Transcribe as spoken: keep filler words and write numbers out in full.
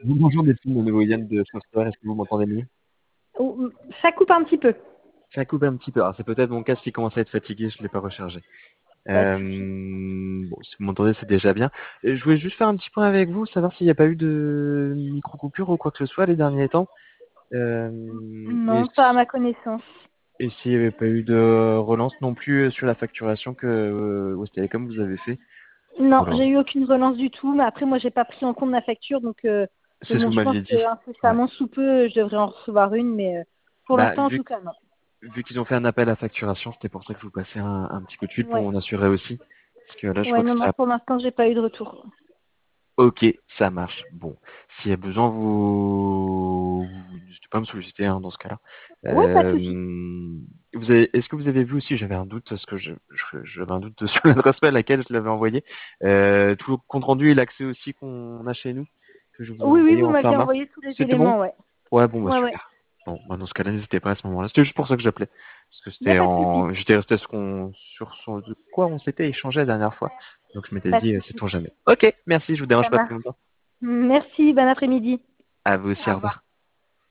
Bonjour Delphine, de nouveau Yann de Software, est-ce que vous m'entendez mieux? Oh, ça coupe un petit peu. Ça coupe un petit peu, alors c'est peut-être mon casque qui commence à être fatigué, je ne l'ai pas rechargé. Pas de Euh, souci. bon, si vous m'entendez, c'est déjà bien. Et je voulais juste faire un petit point avec vous, savoir s'il n'y a pas eu de micro-coupure ou quoi que ce soit les derniers temps. Euh, et Non, pas à si- ma connaissance. et s'il n'y avait pas eu de relance non plus sur la facturation que euh, West Telecom vous avez fait. Non, Voilà, j'ai eu aucune relance du tout, mais après moi j'ai pas pris en compte ma facture, donc euh, mais c'est ce que bon, vous je pense m'aviez que dit. Ouais. incessamment sous peu, je devrais en recevoir une, mais euh, pour Bah, l'instant en vu tout cas non. Vu qu'ils ont fait un appel à facturation, c'était pour ça que je vous passais un, un petit coup de fil pour Ouais, m'en assurer aussi. Parce que là, je ouais, crois que non, c'était non, pour l'instant j'ai pas eu de retour. ok, ça marche. Bon, s'il y a besoin, vous, vous n'hésitez pas à me solliciter hein, dans ce cas-là. Ouais, pas de Euh, souci. vous avez, est-ce que vous avez vu aussi, j'avais un doute parce que je, je- j'avais un doute sur l'adresse mail à laquelle je l'avais envoyé. Euh, tout le compte rendu et l'accès aussi qu'on a chez nous que je vous ai Oui, oui, envoyé vous en fin m'aviez mars. envoyé tous les C'était bon? éléments, ouais. Ouais, bon, bah Ouais, ouais. super. Bon, bah dans ce cas-là, n'hésitez pas à ce moment-là. C'était juste pour ça que j'appelais. Parce que Y a c'était pas de souci. en, j'étais resté sur, qu'on- sur son, de quoi on s'était échangé la dernière fois. Donc je m'étais Pas de dit, euh, souci. sait-on jamais. Ok, merci, je vous dérange Ça pas plus marche. longtemps. Merci, bon après-midi. À vous aussi, Au au revoir. revoir.